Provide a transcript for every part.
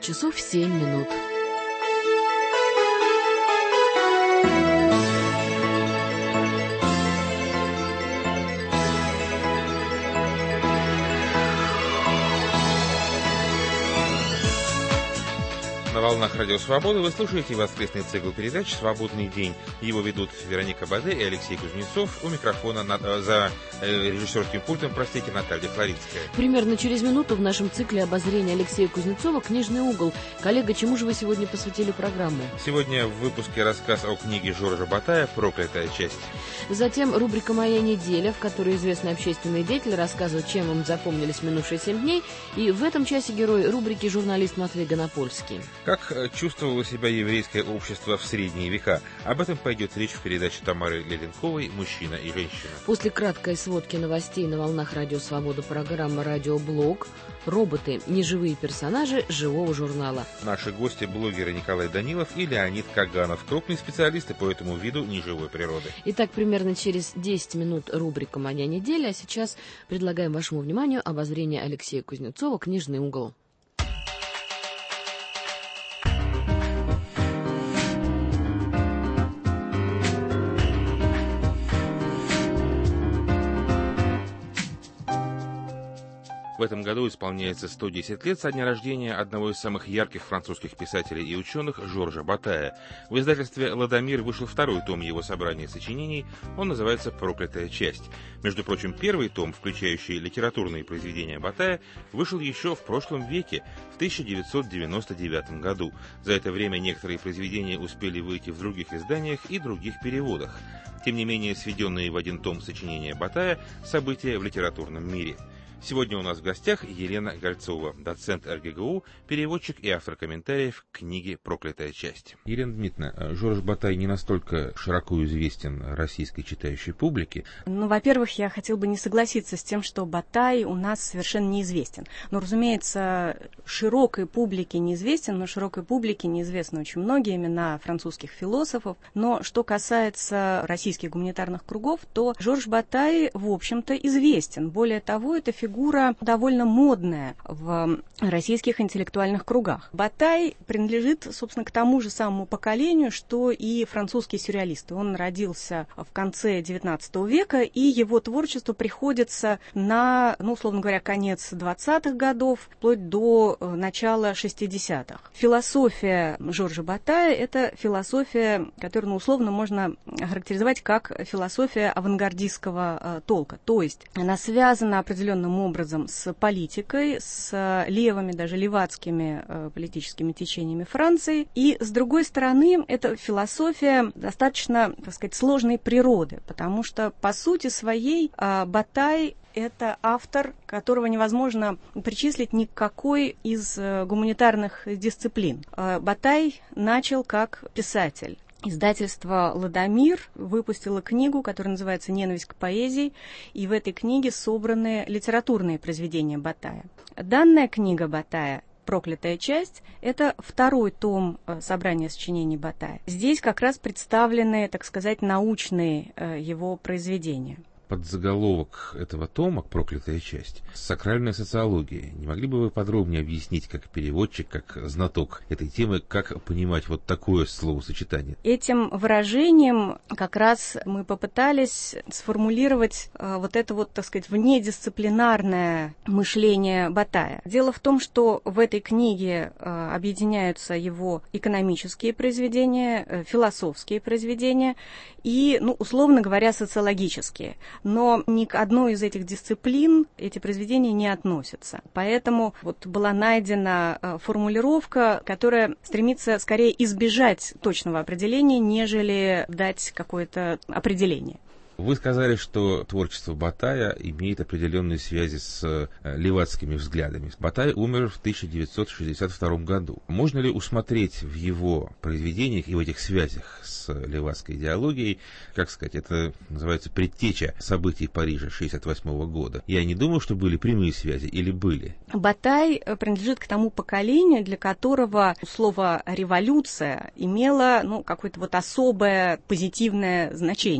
часов 7 минут. На волнах Радио Свобода вы слушаете воскресный цикл передач «Свободный день». Его ведут Вероника Баде и Алексей Кузнецов. У микрофона за режиссерским пультом, Наталья Флоринская. Примерно через минуту в нашем цикле обозрения Алексея Кузнецова «Книжный угол». Коллега, чему же вы сегодня посвятили программу? Сегодня в выпуске рассказ о книге Жоржа Батая «Проклятая часть». Затем рубрика «Моя неделя», в которой известный общественный деятель рассказывает, чем им запомнились минувшие 7 дней. И в этом часе герой рубрики журналист Матвей Гонопольский. Как чувствовало себя еврейское общество в средние века? Об этом пойдет речь в передаче Тамары Леденковой «Мужчина и женщина». После краткой сводки новостей на волнах Радио Свобода программа «Радиоблог». Роботы – неживые персонажи живого журнала. Наши гости – блогеры Николай Данилов и Леонид Каганов, крупные специалисты по этому виду неживой природы. Итак, примерно через 10 минут рубрика «Моя неделя», а сейчас предлагаем вашему вниманию обозрение Алексея Кузнецова «Книжный угол». В этом году исполняется 110 лет со дня рождения одного из самых ярких французских писателей и ученых Жоржа Батая. В издательстве «Ладомир» вышел второй том его собрания сочинений, он называется «Проклятая часть». Между прочим, первый том, включающий литературные произведения Батая, вышел еще в прошлом веке, в 1999 году. За это время некоторые произведения успели выйти в других изданиях и других переводах. Тем не менее, сведенные в один том сочинения Батая – события в литературном мире. Сегодня у нас в гостях Елена Гольцова, доцент РГГУ, переводчик и автор комментариев к книге «Проклятая часть». Елена Дмитриевна, Жорж Батай не настолько широко известен российской читающей публике. Во-первых, я хотела бы не согласиться с тем, что Батай у нас совершенно неизвестен. Но, разумеется, широкой публике неизвестен, но широкой публике неизвестны очень многие имена французских философов. Но что касается российских гуманитарных кругов, то Жорж Батай, в общем-то, известен. Более того, это фигура довольно модная в российских интеллектуальных кругах. Батай принадлежит, собственно, к тому же самому поколению, что и французские сюрреалисты. Он родился в конце XIX века, и его творчество приходится на, условно говоря, конец 20-х годов, вплоть до начала 60-х. Философия Жоржа Батая – это философия, которую, условно, можно охарактеризовать как философия авангардистского толка. То есть она связана определенным образом с политикой, с левыми, даже левацкими политическими течениями Франции. И, с другой стороны, эта философия достаточно, так сказать, сложной природы, потому что, по сути своей, Батай – это автор, которого невозможно причислить ни к какой из гуманитарных дисциплин. Батай начал как писатель. Издательство «Ладомир» выпустило книгу, которая называется «Ненависть к поэзии», и в этой книге собраны литературные произведения Батая. Данная книга Батая «Проклятая часть» — это второй том собрания сочинений Батая. Здесь как раз представлены, так сказать, научные его произведения. Подзаголовок этого тома «Проклятая часть» — сакральная социология. Не могли бы вы подробнее объяснить, как переводчик, как знаток этой темы, как понимать вот такое словосочетание? Этим выражением как раз мы попытались сформулировать вот это вот, так сказать, внедисциплинарное мышление Батая. Дело в том, что в этой книге объединяются его экономические произведения, философские произведения и, условно говоря, социологические. Но ни к одной из этих дисциплин эти произведения не относятся. Поэтому была найдена формулировка, которая стремится скорее избежать точного определения, нежели дать какое-то определение. Вы сказали, что творчество Батая имеет определенные связи с левацкими взглядами. Батай умер в 1962 году. Можно ли усмотреть в его произведениях и в этих связях с левацкой идеологией, как сказать, это называется предтеча событий Парижа 1968 года? Я не думаю, что были прямые связи, или были? Батай принадлежит к тому поколению, для которого слово «революция» имело какое-то особое позитивное значение.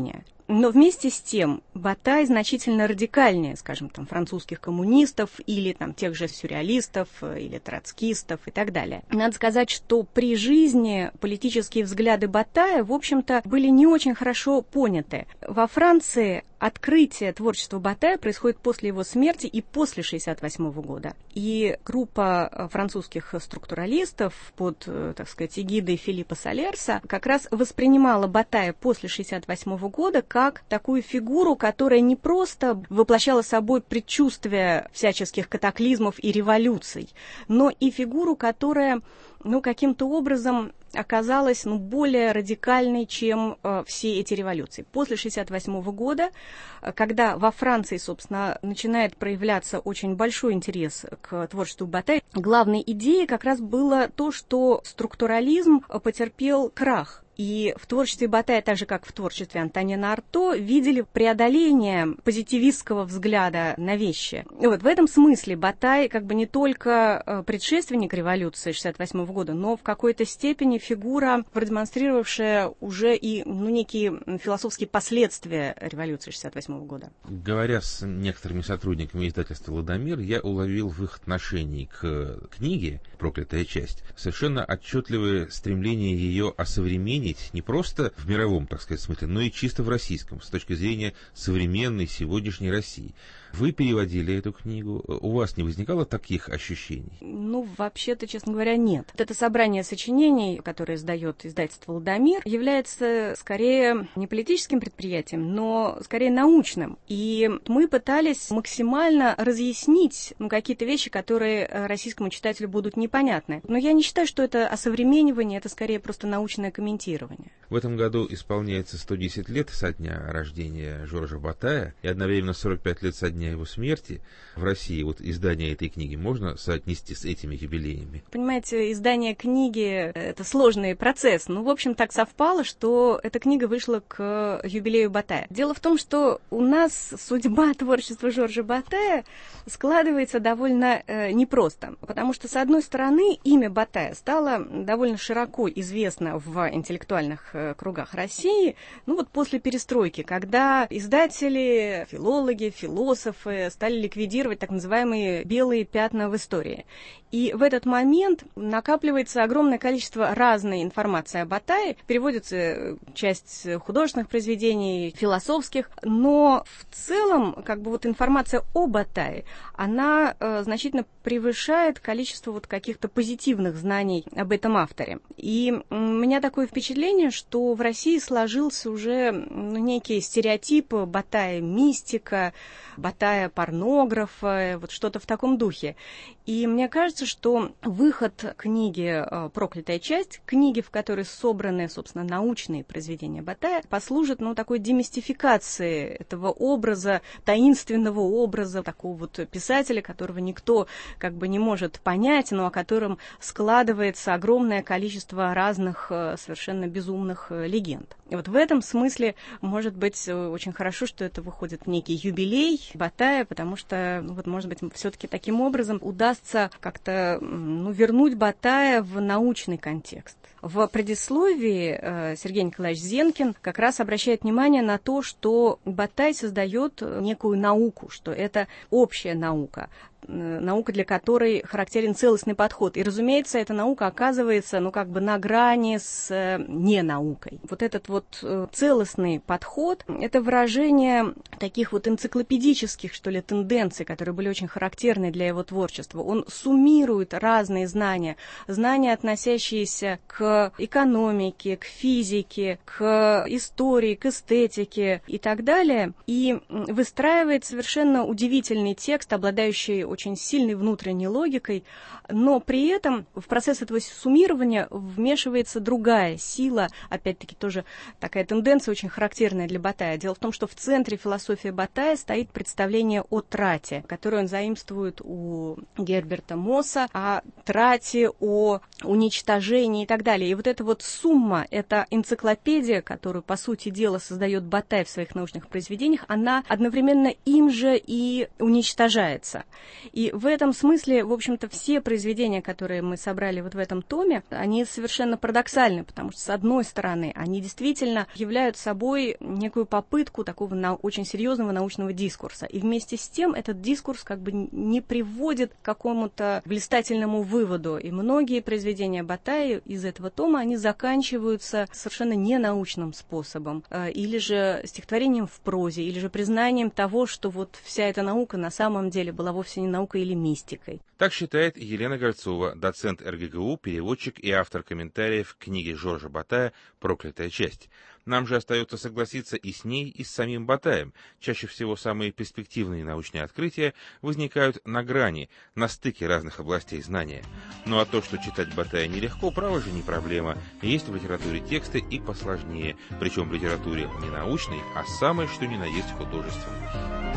Но вместе с тем Батай значительно радикальнее, скажем, там, французских коммунистов или там, тех же сюрреалистов или троцкистов и так далее. Надо сказать, что при жизни политические взгляды Батая, в общем-то, были не очень хорошо поняты. Во Франции открытие творчества Батая происходит после его смерти и после 1968 года. И группа французских структуралистов под, так сказать, эгидой Филиппа Солерса как раз воспринимала Батая после 1968 года как такую фигуру, которая не просто воплощала собой предчувствие всяческих катаклизмов и революций, но и фигуру, которая каким-то образом оказалась более радикальной, чем все эти революции. После 1968 года, когда во Франции, собственно, начинает проявляться очень большой интерес к творчеству Батая, главной идеей как раз было то, что структурализм потерпел крах. И в творчестве Батая, так же как в творчестве Антонина Арто, видели преодоление позитивистского взгляда на вещи. И вот в этом смысле Батай как бы не только предшественник революции 1968 года, но в какой-то степени фигура, продемонстрировавшая уже и некие философские последствия революции 1968 года. Говоря с некоторыми сотрудниками издательства «Ладомир», я уловил в их отношении к книге «Проклятая часть» совершенно отчетливое стремление ее осовременить не просто в мировом, так сказать, смысле, но и чисто в российском, с точки зрения современной сегодняшней России. Вы переводили эту книгу. У вас не возникало таких ощущений? Вообще-то, честно говоря, нет. Это собрание сочинений, которое издает издательство «Ладомир», является скорее не политическим предприятием, но скорее научным. И мы пытались максимально разъяснить какие-то вещи, которые российскому читателю будут непонятны. Но я не считаю, что это осовременивание, это скорее просто научное комментирование. В этом году исполняется 110 лет со дня рождения Жоржа Батая и одновременно 45 лет со дня его смерти. В России издание этой книги можно соотнести с этими юбилеями? Понимаете, издание книги — это сложный процесс. В общем, так совпало, что эта книга вышла к юбилею Батая. Дело в том, что у нас судьба творчества Жоржа Батая складывается довольно непросто. Потому что, с одной стороны, имя Батая стало довольно широко известно в интеллектуальных кругах России, после перестройки, когда издатели, филологи, философы стали ликвидировать так называемые белые пятна в истории. И в этот момент накапливается огромное количество разной информации о Батае, переводится часть художественных произведений, философских, но в целом информация о Батае, она значительно превышает количество каких-то позитивных знаний об этом авторе. И у меня такое впечатление, что в России сложился уже некий стереотип Батая мистика, Батая порнографа, что-то в таком духе. И мне кажется, что выход книги «Проклятая часть», книги, в которой собраны, собственно, научные произведения Батая, послужит, такой демистификации этого образа, таинственного образа такого писателя, которого никто не может понять, но о котором складывается огромное количество разных совершенно безумных легенд. И в этом смысле, может быть, очень хорошо, что это выходит некий юбилей Батая, потому что, может быть, все-таки таким образом удастся как-то вернуть Батая в научный контекст. В предисловии Сергей Николаевич Зенкин как раз обращает внимание на то, что Батай создает некую науку, что это общая наука, наука, для которой характерен целостный подход. И, разумеется, эта наука оказывается, на грани с ненаукой. Этот целостный подход — это выражение таких энциклопедических, тенденций, которые были очень характерны для его творчества. Он суммирует разные знания, относящиеся к экономике, к физике, к истории, к эстетике и так далее, и выстраивает совершенно удивительный текст, обладающий очень сильной внутренней логикой, но при этом в процесс этого суммирования вмешивается другая сила, опять-таки тоже такая тенденция очень характерная для Батая. Дело в том, что в центре философии Батая стоит представление о трате, которое он заимствует у Герберта Мосса, о трате, о уничтожении и так далее. И эта сумма, эта энциклопедия, которую, по сути дела, создает Батай в своих научных произведениях, она одновременно им же и уничтожается. И в этом смысле, в общем-то, все произведения, которые мы собрали вот в этом томе, они совершенно парадоксальны, потому что, с одной стороны, они действительно являются собой некую попытку такого очень серьезного научного дискурса. И вместе с тем этот дискурс как бы не приводит к какому-то блистательному выводу. И многие произведения Батая из этого тома, они заканчиваются совершенно ненаучным способом. Или же стихотворением в прозе, или же признанием того, что вот вся эта наука на самом деле была вовсе не наукой или мистикой. Так считает Елена Гольцова, доцент РГГУ, переводчик и автор комментариев к книге Жоржа Батая «Проклятая часть». Нам же остается согласиться и с ней, и с самим Батаем. Чаще всего самые перспективные научные открытия возникают на грани, на стыке разных областей знания. Ну а то, что читать Батая нелегко, право же не проблема. Есть в литературе тексты и посложнее, причем в литературе не научной, а самой что ни на есть художественной.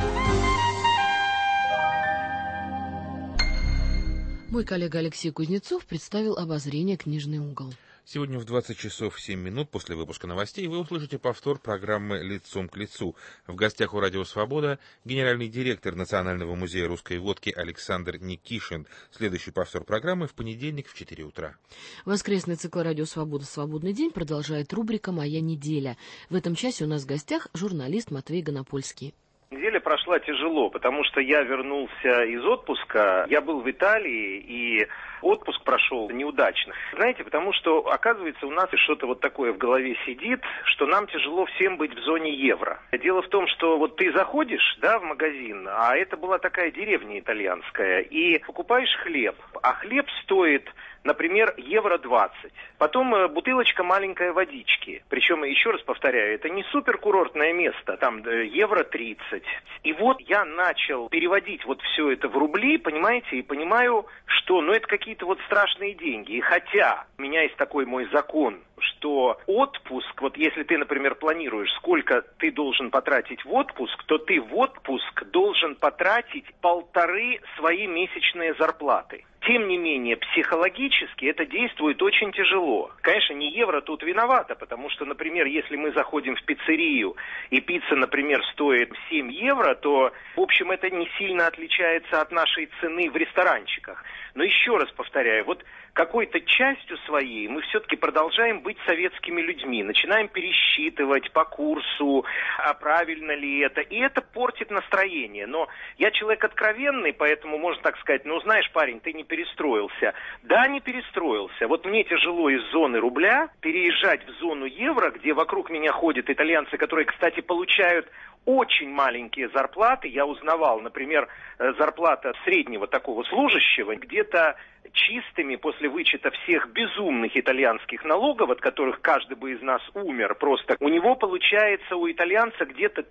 Мой коллега Алексей Кузнецов представил обозрение «Книжный угол». Сегодня в 20 часов 7 минут после выпуска новостей вы услышите повтор программы «Лицом к лицу». В гостях у «Радио Свобода» генеральный директор Национального музея русской водки Александр Никишин. Следующий повтор программы в понедельник в 4 утра. Воскресный цикл «Радио Свобода. Свободный день» продолжает рубрика «Моя неделя». В этом часе у нас в гостях журналист Матвей Гонопольский. Неделя прошла тяжело, потому что я вернулся из отпуска, я был в Италии, и отпуск прошел неудачно. Знаете, потому что, оказывается, у нас что-то вот такое в голове сидит, что нам тяжело всем быть в зоне евро. Дело в том, что вот ты заходишь, да, в магазин, а это была такая деревня итальянская, и покупаешь хлеб, а хлеб стоит, например, евро 20. Потом бутылочка маленькой водички. Причем, еще раз повторяю, это не суперкурортное место, там евро 30. И вот я начал переводить вот все это в рубли, понимаете, и понимаю, что, это какие-то вот страшные деньги. И хотя у меня есть такой мой закон, что отпуск, вот если ты, например, планируешь, сколько ты должен потратить в отпуск, то ты в отпуск должен потратить 1,5 свои месячные зарплаты. Тем не менее, психологически это действует очень тяжело. Конечно, не евро тут виновата, потому что, например, если мы заходим в пиццерию, и пицца, например, стоит 7 евро, то, в общем, это не сильно отличается от нашей цены в ресторанчиках. Но еще раз повторяю, вот какой-то частью своей мы все-таки продолжаем быть советскими людьми, начинаем пересчитывать по курсу, а правильно ли это, и это портит настроение. Но я человек откровенный, поэтому можно так сказать, знаешь, парень, ты не перестроился. Да, не перестроился. Вот мне тяжело из зоны рубля переезжать в зону евро, где вокруг меня ходят итальянцы, которые, кстати, получают очень маленькие зарплаты. Я узнавал, например, зарплата среднего такого служащего где-то чистыми после вычета всех безумных итальянских налогов, от которых каждый бы из нас умер просто, у него получается у итальянца где-то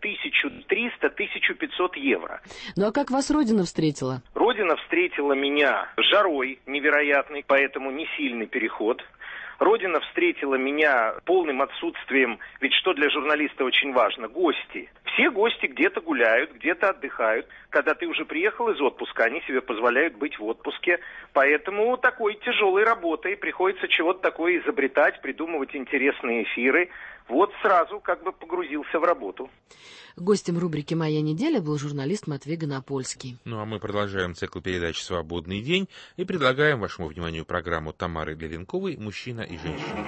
1300-1500 евро. Ну а как вас Родина встретила? Родина встретила меня жарой невероятной, поэтому не сильный переход. Родина встретила меня полным отсутствием, ведь что для журналиста очень важно, гости. Все гости где-то гуляют, где-то отдыхают. Когда ты уже приехал из отпуска, они себе позволяют быть в отпуске. Поэтому такой тяжелой работой приходится чего-то такое изобретать, придумывать интересные эфиры. Вот сразу как бы погрузился в работу. Гостем рубрики «Моя неделя» был журналист Матвей Гонопольский. Ну а мы продолжаем цикл передач «Свободный день» и предлагаем вашему вниманию программу Тамары Глевенковой «Мужчина и женщина».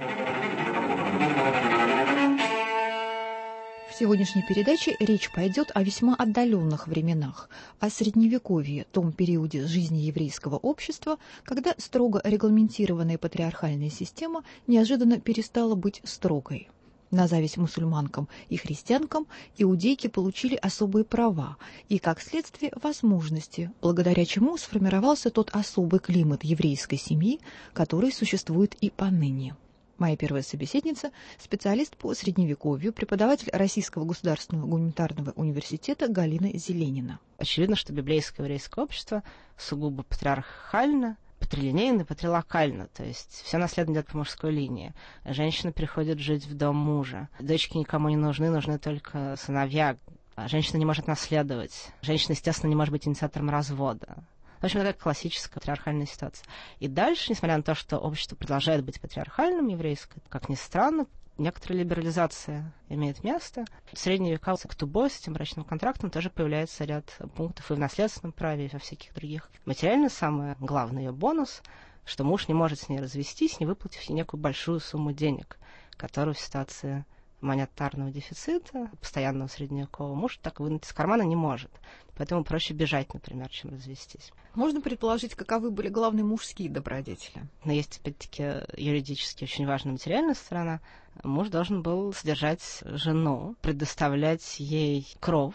В сегодняшней передаче речь пойдет о весьма отдаленных временах, о Средневековье, том периоде жизни еврейского общества, когда строго регламентированная патриархальная система неожиданно перестала быть строгой. На зависть мусульманкам и христианкам иудейки получили особые права и, как следствие, возможности, благодаря чему сформировался тот особый климат еврейской семьи, который существует и поныне. Моя первая собеседница – специалист по Средневековью, преподаватель Российского государственного гуманитарного университета Галина Зеленина. Очевидно, что библейское еврейское общество сугубо патриархально, патрилинейно, патрилокально, то есть все наследование идет по мужской линии. Женщина переходит жить в дом мужа. Дочки никому не нужны, нужны только сыновья. Женщина не может наследовать. Женщина, естественно, не может быть инициатором развода. В общем, это классическая патриархальная ситуация. И дальше, несмотря на то, что общество продолжает быть патриархальным, еврейское, как ни странно, Некоторая либерализация имеет место. В средние века к ктубо, с этим брачным контрактом, тоже появляется ряд пунктов и в наследственном праве, и во всяких других. Материально самый главный ее бонус, что муж не может с ней развестись, не выплатив ей некую большую сумму денег, которую в ситуации монетарного дефицита, постоянного средневекового, муж так вынуть из кармана не может. Поэтому проще бежать, например, чем развестись. Можно предположить, каковы были главные мужские добродетели? Но есть, опять-таки, юридически очень важная материальная сторона. Муж должен был содержать жену, предоставлять ей кров.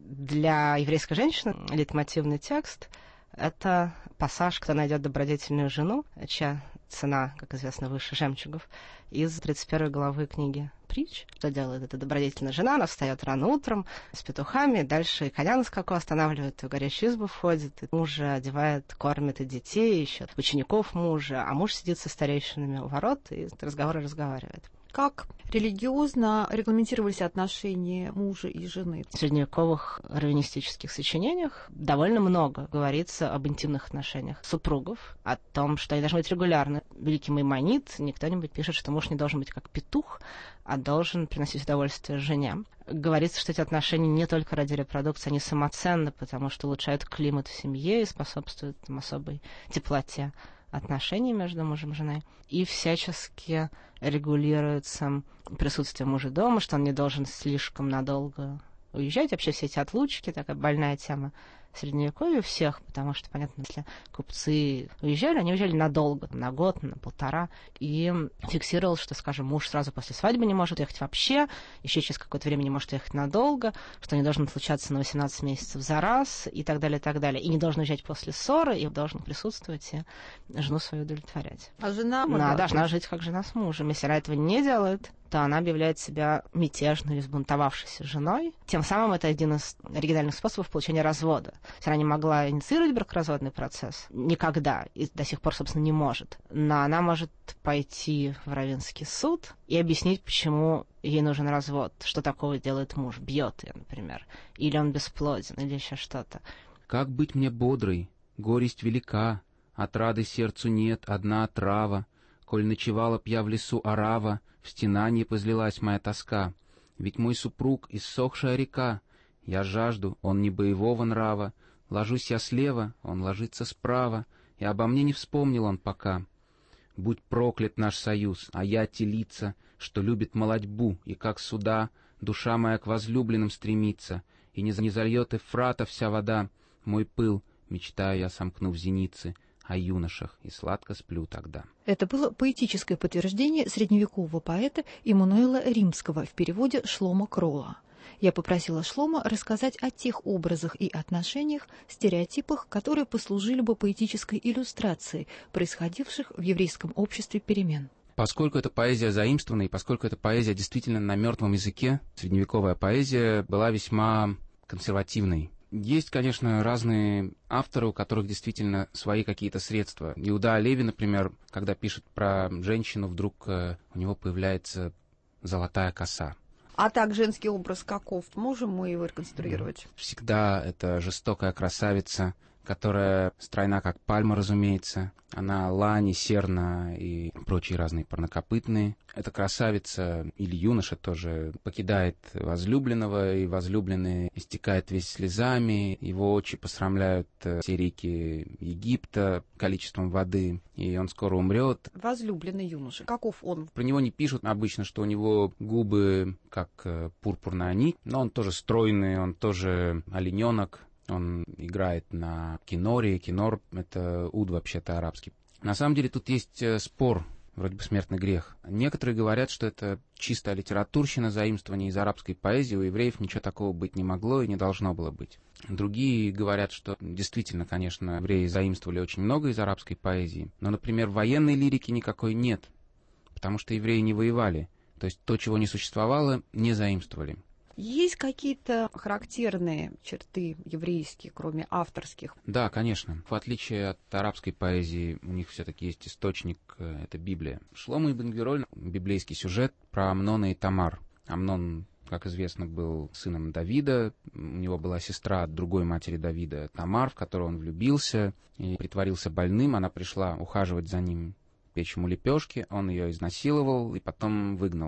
Для еврейской женщины лейтмотивный текст — это пассаж, кто найдет добродетельную жену, чья цена, как известно, выше жемчугов, из 31 главы книги Притч. Что делает эта добродетельная жена? Она встает рано утром с петухами, дальше и коня на скаку останавливает, в горящую избу входит, и мужа одевает, кормит и детей, еще учеников мужа, а муж сидит со старейшинами у ворот и разговаривает. Как религиозно регламентировались отношения мужа и жены? В средневековых раввинистических сочинениях довольно много говорится об интимных отношениях супругов, о том, что они должны быть регулярны. Великий Маймонид, не кто-нибудь пишет, что муж не должен быть как петух, а должен приносить удовольствие жене. Говорится, что эти отношения не только ради репродукции, они самоценны, потому что улучшают климат в семье и способствуют особой теплоте отношений между мужем и женой, и всячески регулируется присутствие мужа дома, что он не должен слишком надолго уезжать. Вообще все эти отлучки, такая больная тема Средневековья всех, потому что, понятно, если купцы уезжали, они уезжали надолго, на год, на полтора, и фиксировал, что, скажем, муж сразу после свадьбы не может ехать вообще, еще через какое-то время не может ехать надолго, что не должен случаться на 18 месяцев за раз, и так далее, и так далее. И не должен уезжать после ссоры, и должен присутствовать и жену свою удовлетворять. А жена должна жить как жена с мужем. Если она этого не делает, то она объявляет себя мятежной или взбунтовавшейся женой. Тем самым это один из оригинальных способов получения развода. Она не могла инициировать бракоразводный процесс никогда, и до сих пор, собственно, не может. Но она может пойти в раввинский суд и объяснить, почему ей нужен развод, что такого делает муж, бьет ее, например, или он бесплоден, или еще что-то. «Как быть мне бодрой? Горесть велика, отрады сердцу нет, одна отрава. Коль ночевала б я в лесу орава, в стенанье позлилась моя тоска. Ведь мой супруг — иссохшая река. Я жажду, он не боевого нрава. Ложусь я слева, он ложится справа, и обо мне не вспомнил он пока. Будь проклят наш союз, а я телица, что любит молодьбу, и как суда душа моя к возлюбленным стремится, и не зальет Эфрата вся вода. Мой пыл, мечтаю я, сомкнув зеницы, о юношах, и сладко сплю тогда». Это было поэтическое подтверждение средневекового поэта Иммануила Римского в переводе Шломо Кролла. Я попросила Шломо рассказать о тех образах и отношениях, стереотипах, которые послужили бы поэтической иллюстрацией происходивших в еврейском обществе перемен. Поскольку это поэзия заимствованная, и поскольку это поэзия действительно на мертвом языке, средневековая поэзия была весьма консервативной. Есть, конечно, разные авторы, у которых действительно свои какие-то средства. Иуда Алеви, например, когда пишет про женщину, вдруг у него появляется золотая коса. А так женский образ каков? Можем мы его реконструировать? Всегда это жестокая красавица, которая стройна, как пальма, разумеется. Она лани, серна и прочие разные парнокопытные. Эта красавица или юноша тоже покидает возлюбленного, и возлюбленный истекает весь слезами. Его очи посрамляют все реки Египта количеством воды, и он скоро умрет. Возлюбленный юноша. Каков он? Про него не пишут обычно, что у него губы как пурпурная нить, но он тоже стройный, он тоже олененок. Он играет на киноре. Кинор — это уд вообще-то арабский. На самом деле тут есть спор, вроде бы смертный грех. Некоторые говорят, что это чистая литературщина, заимствование из арабской поэзии. У евреев ничего такого быть не могло и не должно было быть. Другие говорят, что действительно, конечно, евреи заимствовали очень много из арабской поэзии. Но, например, военной лирики никакой нет, потому что евреи не воевали. То есть то, чего не существовало, не заимствовали. Есть какие-то характерные черты еврейские, кроме авторских? Да, конечно. В отличие от арабской поэзии, у них все-таки есть источник, это Библия. Шломо ибн Героль — библейский сюжет про Амнона и Тамар. Амнон, как известно, был сыном Давида, у него была сестра от другой матери Давида, Тамар, в которую он влюбился и притворился больным. Она пришла ухаживать за ним, печь ему лепешки, он ее изнасиловал и потом выгнал.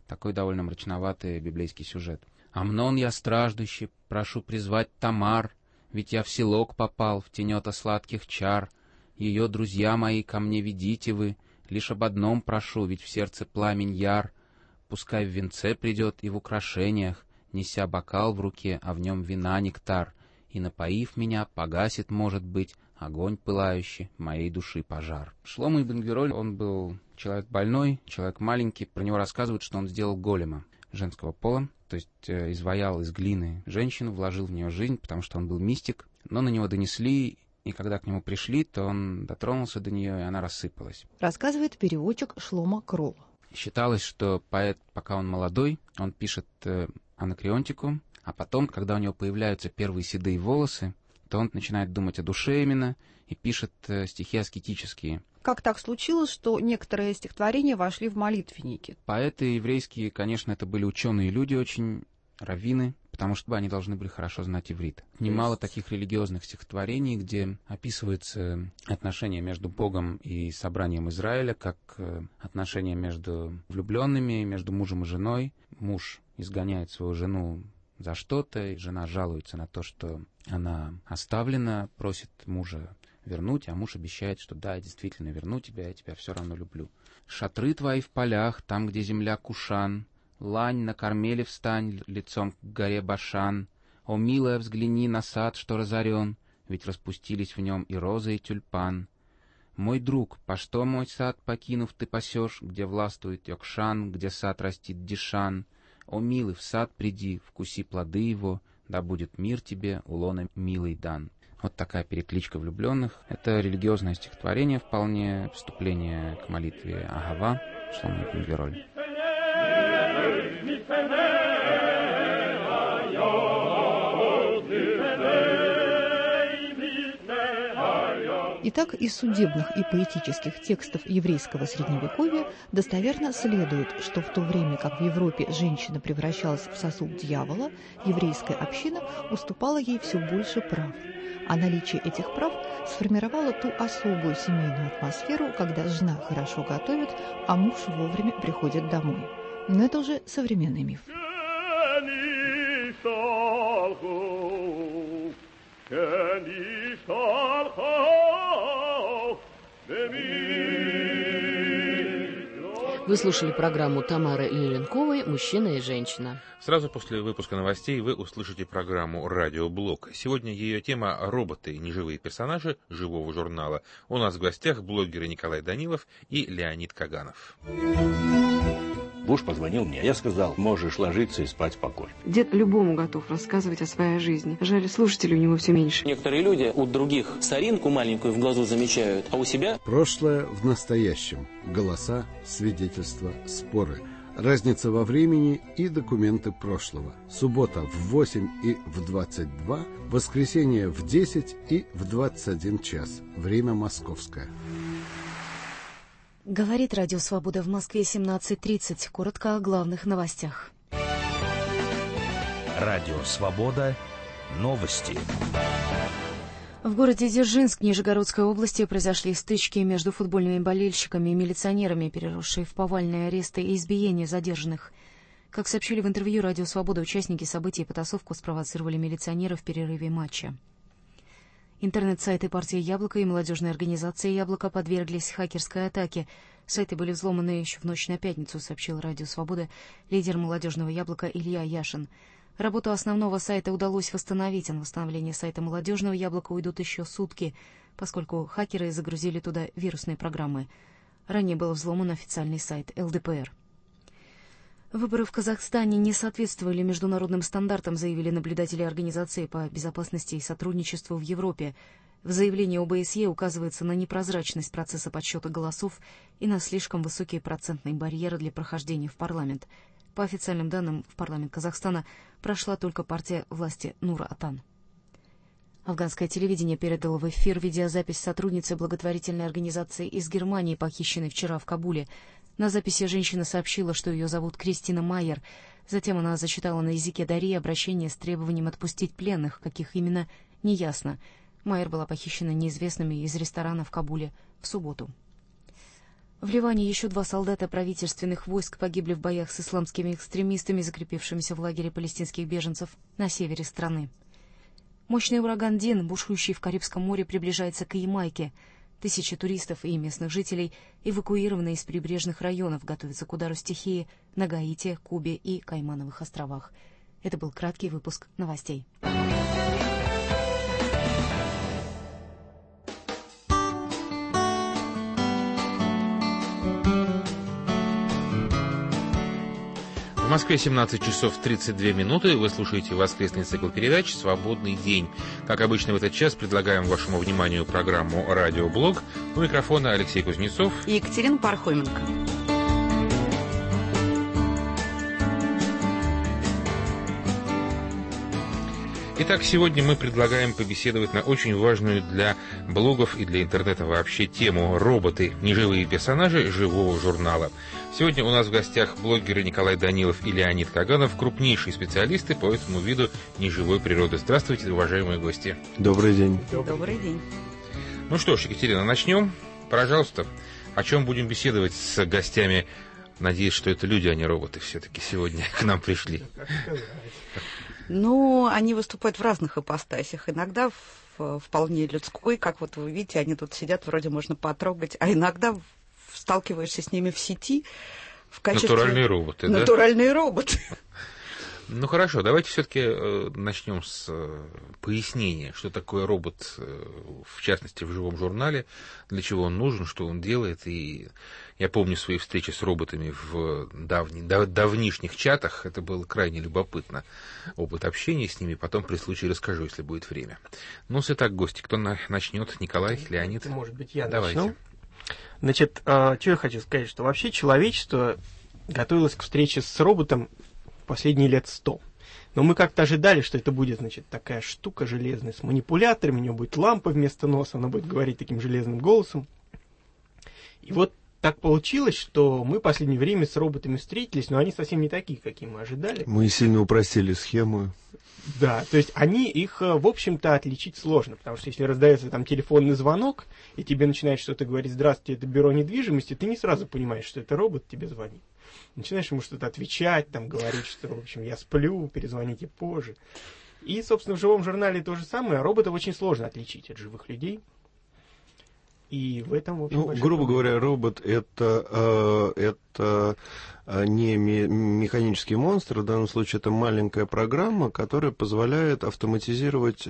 Такой довольно мрачноватый библейский сюжет. «Амнон я страждущий, прошу призвать Тамар, ведь я в селок попал, в тенета сладких чар. Ее, друзья мои, ко мне ведите вы, лишь об одном прошу, ведь в сердце пламень яр. Пускай в венце придет и в украшениях, неся бокал в руке, а в нем вина нектар, и, напоив меня, погасит, может быть, огонь пылающий, моей души пожар». Шломо ибн Гвироль, он был человек больной, человек маленький. Про него рассказывают, что он сделал голема женского пола, то есть изваял из глины женщину, вложил в нее жизнь, потому что он был мистик. Но на него донесли, и когда к нему пришли, то он дотронулся до нее, и она рассыпалась. Рассказывает переводчик Шломо Кролл. Считалось, что поэт, пока он молодой, он пишет анакреонтику, а потом, когда у него появляются первые седые волосы, то он начинает думать о душе именно и пишет стихи аскетические. Как так случилось, что некоторые стихотворения вошли в молитвенники? Поэты еврейские, конечно, это были ученые люди, очень раввины, потому что они должны были хорошо знать иврит. Немало таких религиозных стихотворений, где описываются отношения между Богом и собранием Израиля, как отношения между влюбленными, между мужем и женой. Муж изгоняет свою жену за что-то, и жена жалуется на то, что она оставлена, просит мужа вернуть, а муж обещает, что да, действительно верну тебя, я тебя все равно люблю. «Шатры твои в полях, там, где земля Кушан, лань на Кармеле встань, лицом к горе Башан. О, милая, взгляни на сад, что разорен, ведь распустились в нем и розы, и тюльпан. Мой друг, по что мой сад, покинув, ты пасешь, где властвует Йокшан, где сад растит Дишан? О, милый, в сад приди, вкуси плоды его, да будет мир тебе, у лона милый дан». Вот такая перекличка влюбленных. Это религиозное стихотворение, вполне вступление к молитве Агава, Шломо ибн Гвироль. Итак, из судебных и поэтических текстов еврейского средневековья достоверно следует, что в то время как в Европе женщина превращалась в сосуд дьявола, еврейская община уступала ей все больше прав. А наличие этих прав сформировало ту особую семейную атмосферу, когда жена хорошо готовит, а муж вовремя приходит домой. Но это уже современный миф. Вы слушали программу Тамары Леленковой «Мужчина и женщина». Сразу после выпуска новостей вы услышите программу «Радиоблог». Сегодня ее тема «Роботы. Неживые персонажи живого журнала». У нас в гостях блогеры Николай Данилов и Леонид Каганов. Буш позвонил мне. Я сказал, можешь ложиться и спать спокойно. Дед любому готов рассказывать о своей жизни. Жаль, слушателей у него все меньше. Некоторые люди у других соринку маленькую в глазу замечают, а у себя... Прошлое в настоящем. Голоса, свидетельства, споры. Разница во времени и документы прошлого. Суббота в 8 и в 22, воскресенье в 10 и в 21 час. Время московское. Говорит Радио Свобода в Москве 17:30. Коротко о главных новостях. Радио Свобода. Новости. В городе Дзержинск Нижегородской области произошли стычки между футбольными болельщиками и милиционерами, переросшие в повальные аресты и избиения задержанных. Как сообщили в интервью Радио Свобода, участники событий потасовку спровоцировали милиционеры в перерыве матча. Интернет-сайты партии «Яблоко» и молодежной организации «Яблоко» подверглись хакерской атаке. Сайты были взломаны еще в ночь на пятницу, сообщил Радио Свобода лидер молодежного «Яблока» Илья Яшин. Работу основного сайта удалось восстановить, а на восстановление сайта молодежного «Яблока» уйдут еще сутки, поскольку хакеры загрузили туда вирусные программы. Ранее был взломан официальный сайт ЛДПР. Выборы в Казахстане не соответствовали международным стандартам, заявили наблюдатели Организации по безопасности и сотрудничеству в Европе. В заявлении ОБСЕ указывается на непрозрачность процесса подсчета голосов и на слишком высокие процентные барьеры для прохождения в парламент. По официальным данным, в парламент Казахстана прошла только партия власти Нур-Отан. Афганское телевидение передало в эфир видеозапись сотрудницы благотворительной организации из Германии, похищенной вчера в Кабуле. На записи женщина сообщила, что ее зовут Кристина Майер. Затем она зачитала на языке Дарьи обращение с требованием отпустить пленных, каких именно, неясно. Майер была похищена неизвестными из ресторана в Кабуле в субботу. В Ливане еще 2 солдата правительственных войск погибли в боях с исламскими экстремистами, закрепившимися в лагере палестинских беженцев на севере страны. Мощный ураган Дин, бушующий в Карибском море, приближается к Ямайке. Тысячи туристов и местных жителей, эвакуированные из прибрежных районов, готовятся к удару стихии на Гаити, Кубе и Каймановых островах. Это был краткий выпуск новостей. В Москве 17 часов 32 минуты. Вы слушаете воскресный цикл передач «Свободный день». Как обычно в этот час предлагаем вашему вниманию программу «Радиоблог». У микрофона Алексей Кузнецов и Екатерина Пархоменко. Итак, сегодня мы предлагаем побеседовать на очень важную для блогов и для интернета вообще тему «Роботы. Неживые персонажи живого журнала». Сегодня у нас в гостях блогеры Николай Данилов и Леонид Каганов, крупнейшие специалисты по этому виду неживой природы. Здравствуйте, уважаемые гости. Добрый день. Добрый день. Ну что ж, Екатерина, начнем. Пожалуйста, о чем будем беседовать с гостями? Надеюсь, что это люди, а не роботы все-таки сегодня к нам пришли. Ну, они выступают в разных ипостасях. Иногда вполне людской, как вот вы видите, они тут сидят, вроде можно потрогать, а иногда сталкиваешься с ними в сети в качестве... Натуральные роботы, да? Натуральные роботы. Ну хорошо, давайте все-таки начнем с пояснения, что такое робот, в частности, в живом журнале, для чего он нужен, что он делает. И я помню свои встречи с роботами в давнишних чатах. Это было крайне любопытно, опыт общения с ними. Потом при случае расскажу, если будет время. Ну, итак, гости, кто начнет? Николай, Леонид? Может быть, я Давайте. начну. Значит, что я хочу сказать, что вообще человечество готовилось к встрече с роботом последние лет 100. Но мы как-то ожидали, что это будет, значит, такая штука железная с манипуляторами, у него будет лампа вместо носа, она будет говорить таким железным голосом. И вот так получилось, что мы в последнее время с роботами встретились, но они совсем не такие, какие мы ожидали. Мы сильно упростили схему. Да, то есть их, в общем-то, отличить сложно, потому что если раздается там телефонный звонок, и тебе начинает что-то говорить: «Здравствуйте, это бюро недвижимости», ты не сразу понимаешь, что это робот тебе звонит. Начинаешь ему что-то отвечать, там, говорить, что, в общем, я сплю, перезвоните позже. И, собственно, в живом журнале то же самое. Роботов очень сложно отличить от живых людей. И в этом, в общем, грубо говоря, робот это не механический монстр, в данном случае это маленькая программа, которая позволяет автоматизировать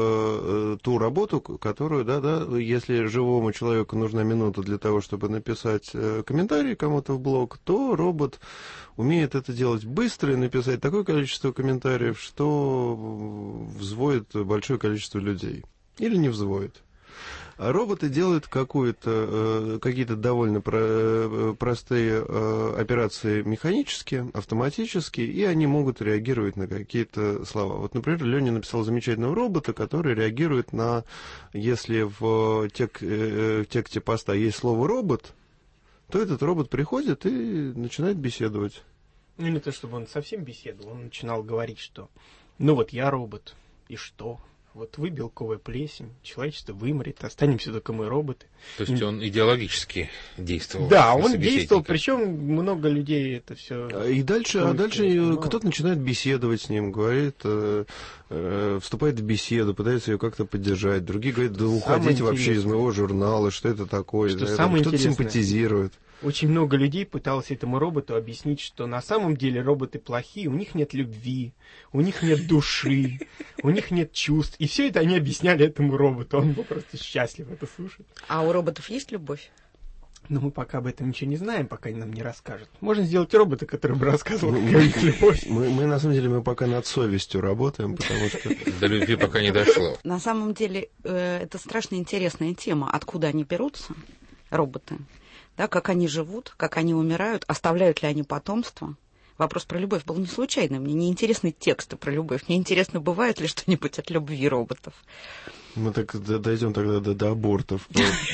ту работу, которую, если живому человеку нужна минута для того, чтобы написать комментарий кому-то в блог, то робот умеет это делать быстро и написать такое количество комментариев, что взводит большое количество людей. Или не взводит. А роботы делают какие-то довольно простые операции механические, автоматические, и они могут реагировать на какие-то слова. Вот, например, Леня написал замечательного робота, который реагирует на, если в тексте поста есть слово «робот», то этот робот приходит и начинает беседовать. Ну, не то, чтобы он совсем беседовал, он начинал говорить, что «ну вот я робот, и что?» Вот вы белковая плесень, человечество вымрет, останемся только мы роботы. То есть он идеологически действовал? Да, он действовал, причем много людей это все... И дальше кто-то начинает беседовать с ним, говорит, вступает в беседу, пытается ее как-то поддержать. Другие говорят: да уходите вообще из моего журнала, что это такое? Кто-то симпатизирует. Очень много людей пыталось этому роботу объяснить, что на самом деле роботы плохие, у них нет любви, у них нет души, у них нет чувств. И все это они объясняли этому роботу. Он был просто счастлив это слушать. А у роботов есть любовь? Но мы пока об этом ничего не знаем, пока они нам не расскажут. Можно сделать робота, который бы рассказывал, какая их любовь. Мы на самом деле пока над совестью работаем, потому что до любви пока не дошло. На самом деле это страшно интересная тема. Откуда они берутся, роботы? Да, как они живут, как они умирают, оставляют ли они потомство. Вопрос про любовь был не случайный. Мне не интересны тексты про любовь. Мне интересно, бывает ли что-нибудь от любви роботов. Мы так дойдем тогда до абортов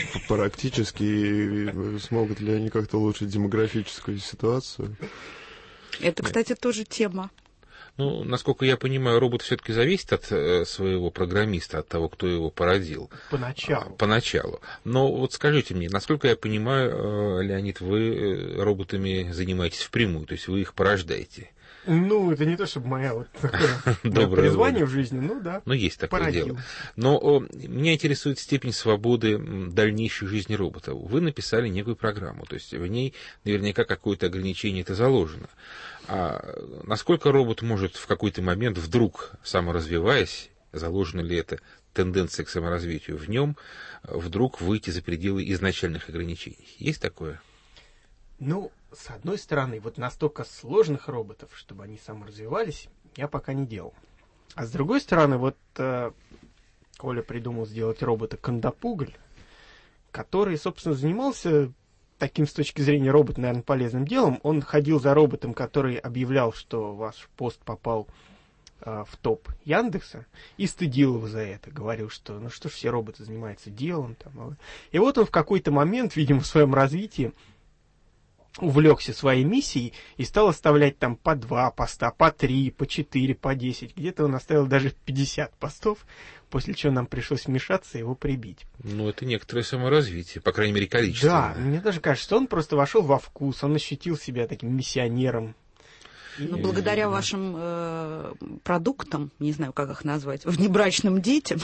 практически. Смогут ли они как-то улучшить демографическую ситуацию? Это, кстати, тоже тема. Ну, насколько я понимаю, робот все-таки зависит от своего программиста, от того, кто его породил. Поначалу. Но вот скажите мне, насколько я понимаю, Леонид, вы роботами занимаетесь впрямую, то есть вы их порождаете. Ну, это не то, чтобы мое призвание в жизни, ну да. Ну, есть такое дело. Но меня интересует степень свободы дальнейшей жизни робота. Вы написали некую программу, то есть в ней наверняка какое-то ограничение это заложено. А насколько робот может в какой-то момент вдруг, саморазвиваясь, заложена ли это тенденция к саморазвитию в нем, вдруг выйти за пределы изначальных ограничений? Есть такое? Ну, с одной стороны, вот настолько сложных роботов, чтобы они саморазвивались, я пока не делал. А с другой стороны, вот Коля придумал сделать робота Кандапугль, который, собственно, занимался таким, с точки зрения робота, наверное, полезным делом. Он ходил за роботом, который объявлял, что ваш пост попал в топ Яндекса, и стыдил его за это. Говорил, что ну что ж, все роботы занимаются делом. Там. И вот он в какой-то момент, видимо, в своем развитии увлекся своей миссией и стал оставлять там по 2 поста, по 3, по 4, по 10. Где-то он оставил даже 50 постов, после чего нам пришлось вмешаться и его прибить. Ну, это некоторое саморазвитие, по крайней мере, количество. Да, мне даже кажется, что он просто вошел во вкус, он ощутил себя таким миссионером. Но благодаря вашим продуктам, не знаю, как их назвать, внебрачным детям,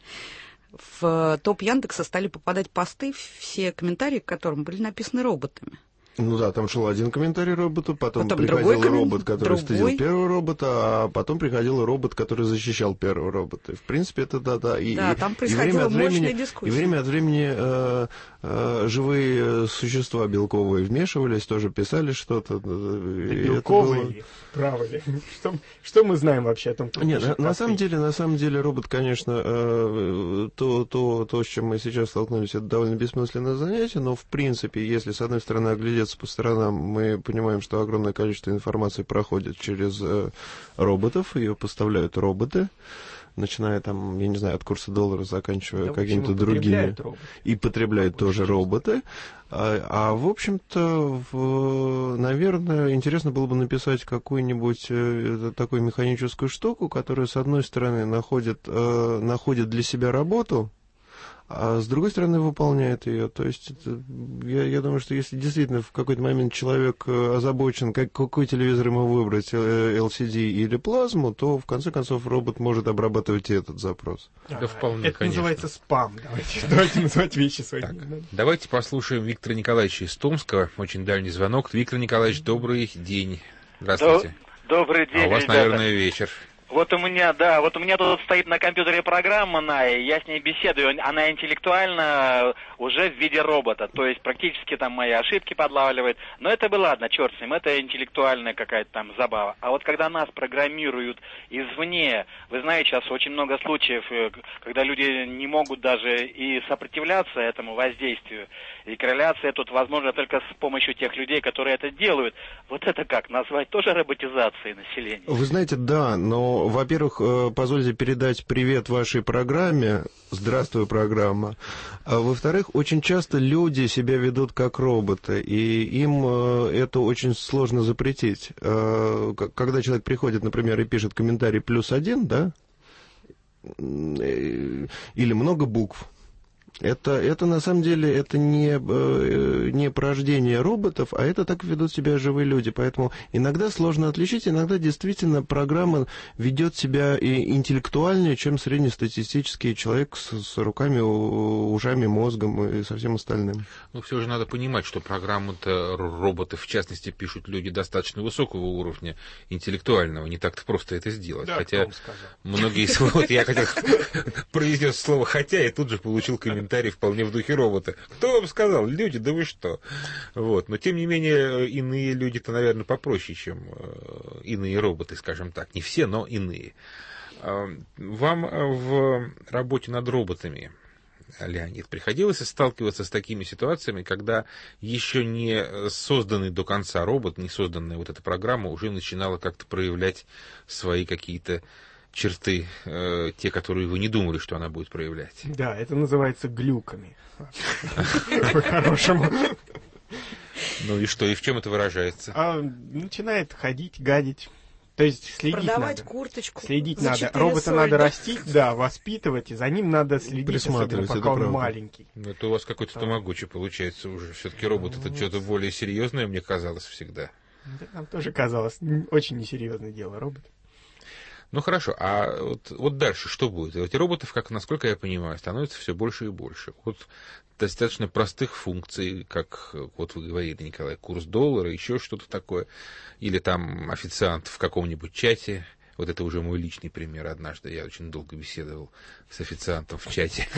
в топ Яндекса стали попадать посты, все комментарии к которым были написаны роботами. Ну да, там шел один комментарий роботу, потом приходил робот, который стыдил первого робота, а потом приходил робот, который защищал первого робота. И, в принципе, это да. И там происходила мощная дискуссия. И время от времени живые существа белковые вмешивались, тоже писали что-то. Белковые, правы ли? Что мы знаем вообще о том, кто Нет, на самом деле, робот, конечно, то, с чем мы сейчас столкнулись, это довольно бессмысленное занятие, но, в принципе, если, с одной стороны, оглядеться по сторонам, мы понимаем, что огромное количество информации проходит через роботов, ее поставляют роботы, начиная там, я не знаю, от курса доллара, заканчивая какими-то другими. И потребляют тоже роботы. В общем-то, наверное, интересно было бы написать какую-нибудь такую механическую штуку, которая, с одной стороны, находит для себя работу, а с другой стороны выполняет ее. То есть я думаю, что если действительно в какой-то момент человек озабочен, какой телевизор ему выбрать, LCD или плазму, то в конце концов робот может обрабатывать и этот запрос. Да, вполне, это конечно. Называется спам. Давайте называть вещи свои. Давайте послушаем Виктора Николаевича из Томска. Очень дальний звонок. Виктор Николаевич, добрый день. Здравствуйте. Добрый день, у вас, ребята. Наверное, вечер. Вот у меня тут стоит на компьютере программа, я с ней беседую, она интеллектуально уже в виде робота, то есть практически там мои ошибки подлавливает, но это бы ладно, черт с ним, это интеллектуальная какая-то там забава. А вот когда нас программируют извне, вы знаете, сейчас очень много случаев, когда люди не могут даже и сопротивляться этому воздействию, и корреляция тут возможна только с помощью тех людей, которые это делают. Вот это как назвать? Тоже роботизацией населения? Вы знаете, да, но, во-первых, позвольте передать привет вашей программе. Здравствуй, программа. А во-вторых, очень часто люди себя ведут как роботы, и им это очень сложно запретить. Когда человек приходит, например, и пишет комментарий +1, да, или много букв, это на самом деле это не порождение роботов, а это так ведут себя живые люди. Поэтому иногда сложно отличить, иногда действительно программа ведет себя и интеллектуальнее, чем среднестатистический человек с руками, ушами, мозгом и со всем остальным. Но все же надо понимать, что программу-то роботы, в частности, пишут люди достаточно высокого уровня интеллектуального. Не так-то просто это сделать. Да, хотя многие слова... Я хотел произнес слово «хотя» и тут же получил комментарий вполне в духе робота. Кто вам сказал? Люди, да вы что? Вот. Но, тем не менее, иные люди-то, наверное, попроще, чем иные роботы, скажем так. Не все, но иные. Вам в работе над роботами, Леонид, приходилось сталкиваться с такими ситуациями, когда еще не созданный до конца робот, не созданная вот эта программа уже начинала как-то проявлять свои какие-то черты, те, которые вы не думали, что она будет проявлять. Да, это называется глюками. По-хорошему. Ну и что, и в чем это выражается? Начинает ходить, гадить, То есть следить продавать надо. Курточку. Следить надо. Робота надо растить, да, воспитывать, и за ним надо следить, особенно пока он маленький. Это у вас какой-то тамагочи получается уже. Все-таки робот это что-то более серьезное, мне казалось всегда. Да, нам тоже казалось очень несерьезное дело робот. Ну хорошо, а вот дальше что будет? Эти роботов, как, насколько я понимаю, становится все больше и больше. Вот достаточно простых функций, как вот вы говорили, Николай, курс доллара, еще что-то такое, или там официант в каком-нибудь чате. Вот это уже мой личный пример. Однажды я очень долго беседовал с официантом в чате.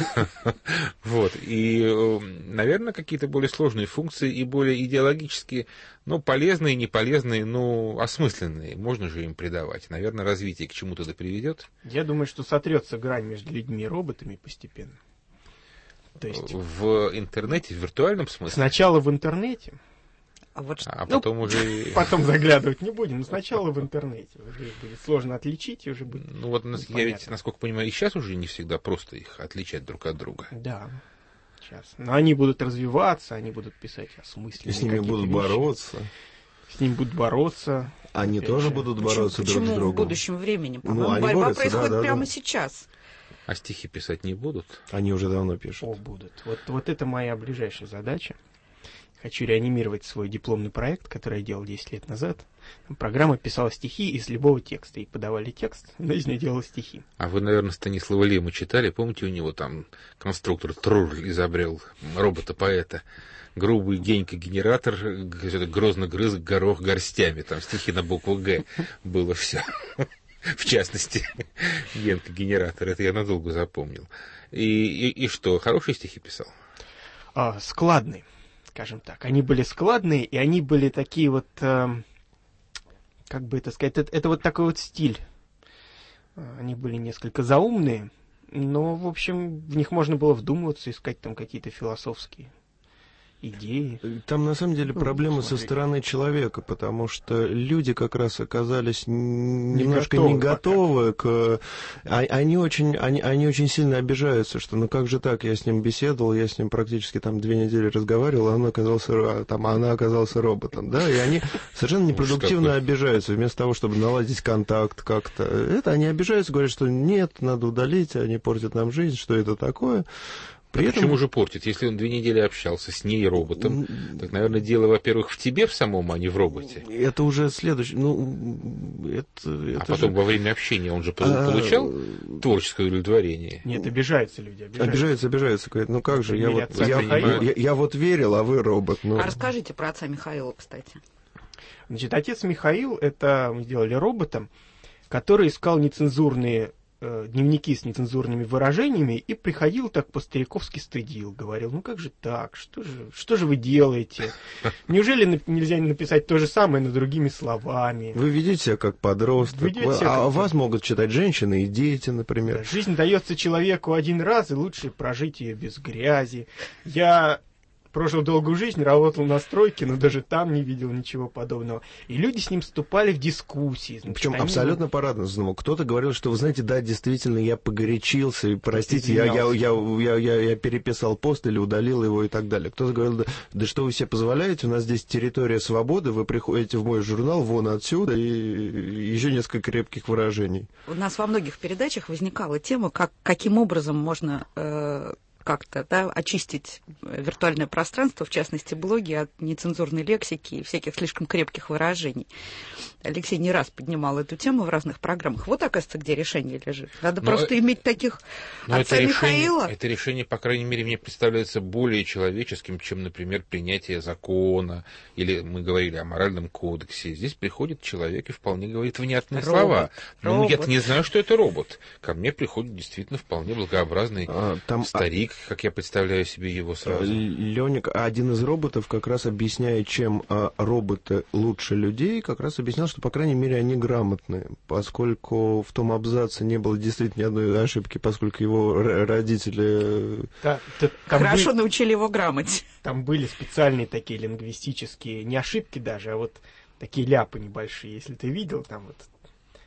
Вот. И, наверное, какие-то более сложные функции и более идеологические, ну, полезные, не полезные, но осмысленные. Можно же им придавать. Наверное, развитие к чему-то да приведет. Я думаю, что сотрется грань между людьми и роботами постепенно. То есть в интернете, в виртуальном смысле? Сначала в интернете. А потом уже... Потом заглядывать не будем, но сначала в интернете. Уже их будет сложно отличить, и уже будет... Ну вот я ведь, насколько понимаю, и сейчас уже не всегда просто их отличать друг от друга. Да, сейчас. Но они будут развиваться, они будут писать осмысленные. И с ними будут бороться. С ними будут бороться. Они тоже будут бороться друг с другом. Почему в будущем времени? По-моему, борьба происходит прямо сейчас. А стихи писать не будут? Они уже давно пишут. О, будут. Вот это моя ближайшая задача. Хочу реанимировать свой дипломный проект, который я делал 10 лет назад. Программа писала стихи из любого текста. И подавали текст, но из нее делала стихи. А вы, наверное, Станислава Лема читали? Помните, у него там конструктор Трурль изобрел робота-поэта? Грубый Генька-генератор, грозно грыз горох горстями. Там стихи на букву «Г» было все. В частности, Генка-генератор. Это я надолго запомнил. И что, хорошие стихи писал? Складные. Скажем так, они были складные, и они были такие вот, как бы это сказать, это вот такой вот стиль. Они были несколько заумные, но, в общем, в них можно было вдумываться, искать там какие-то философские идеи. Там, на самом деле, проблема со стороны человека, потому что люди как раз оказались немножко не готовы к... Они очень сильно обижаются, что ну как же так, я с ним беседовал, я с ним практически там 2 недели разговаривал, а она оказалась роботом, да, и они совершенно непродуктивно обижаются, вместо того, чтобы наладить контакт как-то. Это они обижаются, говорят, что нет, надо удалить, они портят нам жизнь, что это такое. Почему же портит? Если он 2 недели общался с ней, роботом, так, наверное, дело, во-первых, в тебе в самом, а не в роботе. Это уже следующее. А потом во время общения он же получал творческое удовлетворение? Нет, обижаются люди. Обижаются. Говорят, ну как же, я вот верил, а вы робот. А расскажите про отца Михаила, кстати. Значит, отец Михаил, это мы сделали роботом, который искал нецензурные дневники с нецензурными выражениями и приходил так по-стариковски стыдил, говорил, ну как же так, что же вы делаете? Неужели нельзя написать то же самое, но другими словами? Вы ведете себя как подросток, вас могут читать женщины и дети, например. Да, жизнь дается человеку один раз, и лучше прожить ее без грязи. Я прожил долгую жизнь, работал на стройке, но даже там не видел ничего подобного. И люди с ним вступали в дискуссии. Значит, причем абсолютно по-разному. Кто-то говорил, что, вы знаете, да, действительно, я погорячился, и, простите, я переписал пост или удалил его и так далее. Кто-то говорил, да что вы себе позволяете, у нас здесь территория свободы, вы приходите в мой журнал, вон отсюда, и еще несколько крепких выражений. У нас во многих передачах возникала тема, каким образом можно... как-то, да, очистить виртуальное пространство, в частности, блоги от нецензурной лексики и всяких слишком крепких выражений. Алексей не раз поднимал эту тему в разных программах. Вот, оказывается, где решение лежит. Надо просто иметь таких отца Михаила. Это решение, по крайней мере, мне представляется более человеческим, чем, например, принятие закона, или мы говорили о моральном кодексе. Здесь приходит человек и вполне говорит внятные слова. Но я-то не знаю, что это робот. Ко мне приходит действительно вполне благообразный старик, как я представляю себе его сразу. Леник, один из роботов как раз объясняет, чем роботы лучше людей, как раз объяснял, что, по крайней мере, они грамотные, поскольку в том абзаце не было действительно ни одной ошибки, поскольку его родители... Хорошо научили его грамоте. Там были специальные такие лингвистические, не ошибки даже, а вот такие ляпы небольшие, если ты видел, там вот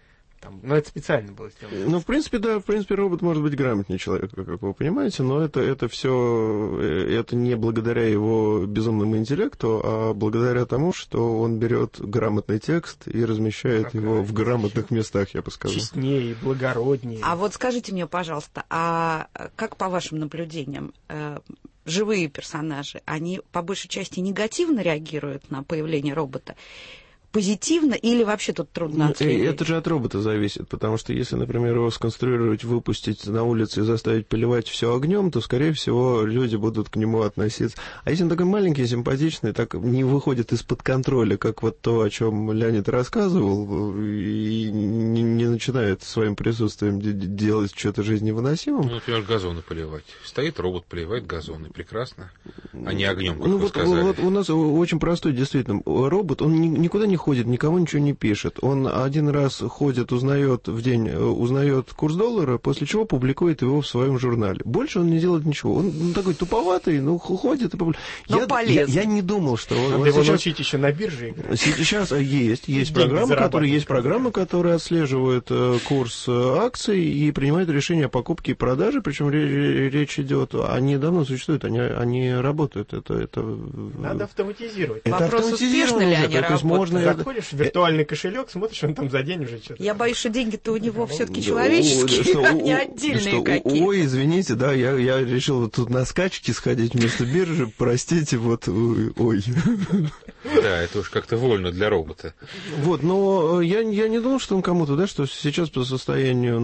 Там, но это специально было сделано. Ну, в принципе, да, в принципе, робот может быть грамотнее человека, как вы понимаете, но это все, это не благодаря его безумному интеллекту, а благодаря тому, что он берет грамотный текст и размещает его в грамотных местах, я бы сказал. Честнее, благороднее. А вот скажите мне, пожалуйста, а как по вашим наблюдениям, живые персонажи, они по большей части негативно реагируют на появление робота? Позитивно или вообще тут трудно отследить? Это же от робота зависит, потому что если, например, его сконструировать, выпустить на улицу и заставить поливать все огнем, то, скорее всего, люди будут к нему относиться. А если он такой маленький, симпатичный, так не выходит из-под контроля, как вот то, о чем Леонид рассказывал, и не начинает своим присутствием делать что-то жизневыносимым. Ну, например, газоны поливать. Стоит робот, поливает газоны. Прекрасно. А не огнем, как вы вот, сказали. Вот у нас очень простой, действительно, робот, он никуда не ходит, никому ничего не пишет. Он один раз ходит, узнает в день, узнает курс доллара, после чего публикует его в своем журнале. Больше он не делает ничего. Он такой туповатый, ходит и публикует. Я не думал, что он... Надо его научить еще на бирже играть. Сейчас есть программы, которые отслеживают курс акций и принимают решение о покупке и продаже, причем речь идет, они давно существуют, они работают. Надо автоматизировать. Вопрос, успешно ли они работают? Заходишь в виртуальный кошелек, смотришь, он там за день уже что-то. Я боюсь, что деньги-то у него все-таки человеческие, а не отдельные какие-то. Ой, извините, да, я решил тут на скачки сходить вместо биржи, простите, ой. Да, это уж как-то вольно для робота. Вот, но я не думал, что он кому-то, да, что сейчас по состоянию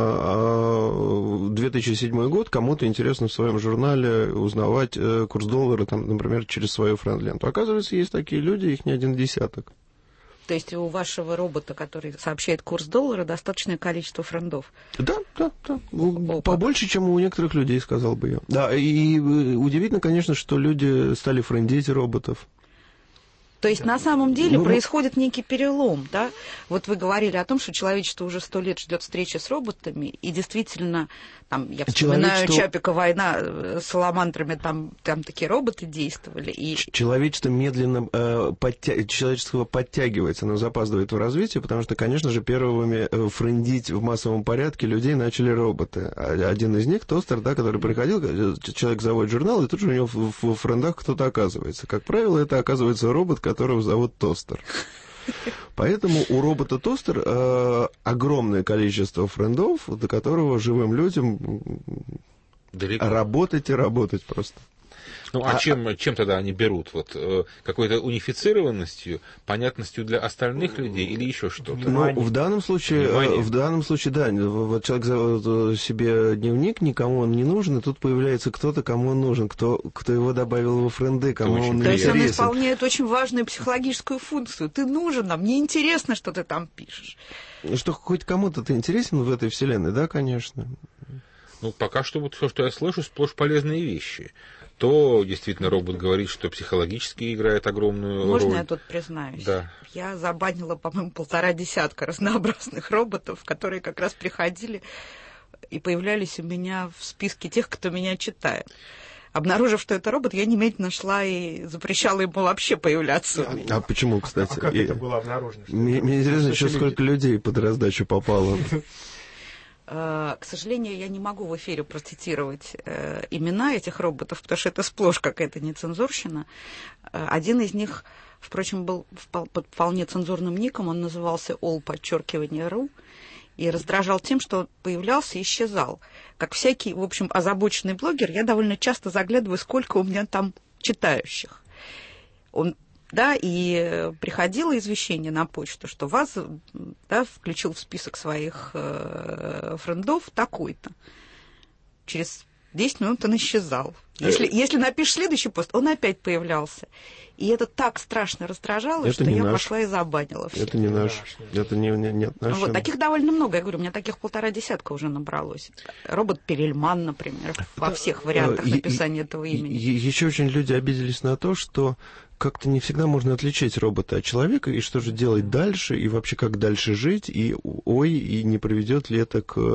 на 2007 год кому-то интересно в своем журнале узнавать курс доллара, там, например, через свою френд-ленту. Оказывается, есть такие люди, их не один десяток. То есть у вашего робота, который сообщает курс доллара, достаточное количество френдов? Да. Побольше, чем у некоторых людей, сказал бы я. Да, и удивительно, конечно, что люди стали френдить роботов. То есть на самом деле происходит некий перелом, да? Вот вы говорили о том, что человечество уже 100 лет ждет встречи с роботами, и действительно, там, я вспоминаю Чапика «Война» с саламандрами, там такие роботы действовали. И... Человечество медленно человечество подтягивается, оно запаздывает в развитии, потому что, конечно же, первыми френдить в массовом порядке людей начали роботы. Один из них, Тостер, да, который приходил, человек заводит журнал, и тут же у него в френдах кто-то оказывается. Как правило, это оказывается робот, которого зовут Тостер. Поэтому у робота Тостер огромное количество френдов, до которого живым людям работать и работать просто. Ну, а чем тогда они берут? Вот какой-то унифицированностью, понятностью для остальных людей или еще что-то? Ну, в данном случае, да. Вот человек заводит себе дневник, никому он не нужен, и тут появляется кто-то, кому он нужен, кто его добавил во френды, кому он интересен. То есть он исполняет очень важную психологическую функцию. Ты нужен нам, мне интересно, что ты там пишешь. Что хоть кому-то ты интересен в этой вселенной, да, конечно. Ну, пока что вот все, что я слышу, сплошь полезные вещи. То действительно робот говорит, что психологически играет огромную роль. Можно я тут признаюсь? Да. Я забанила, по-моему, 1,5 разнообразных роботов, которые как раз приходили и появлялись у меня в списке тех, кто меня читает. Обнаружив, что это робот, я немедленно шла и запрещала ему вообще появляться. А почему, кстати? А как это было обнаружено? Мне интересно, еще сколько людей под раздачу попало. К сожалению, я не могу в эфире процитировать имена этих роботов, потому что это сплошь какая-то нецензурщина. Один из них, впрочем, был под вполне цензурным ником, он назывался all_ru, и раздражал тем, что появлялся и исчезал. Как всякий, в общем, озабоченный блогер, я довольно часто заглядываю, сколько у меня там читающих. И приходило извещение на почту, что вас включил в список своих френдов такой-то. Через 10 минут он исчезал. Если напишешь следующий пост, он опять появлялся. И это так страшно раздражало, что я пошла и забанила всех. Это не наш. Это не наш. Вот, таких довольно много. Я говорю, у меня таких 1,5 уже набралось. Робот Перельман, например, во всех вариантах написания этого имени. Еще очень люди обиделись на то, что как-то не всегда можно отличить робота от человека, и что же делать дальше, и вообще как дальше жить, и не приведет ли это к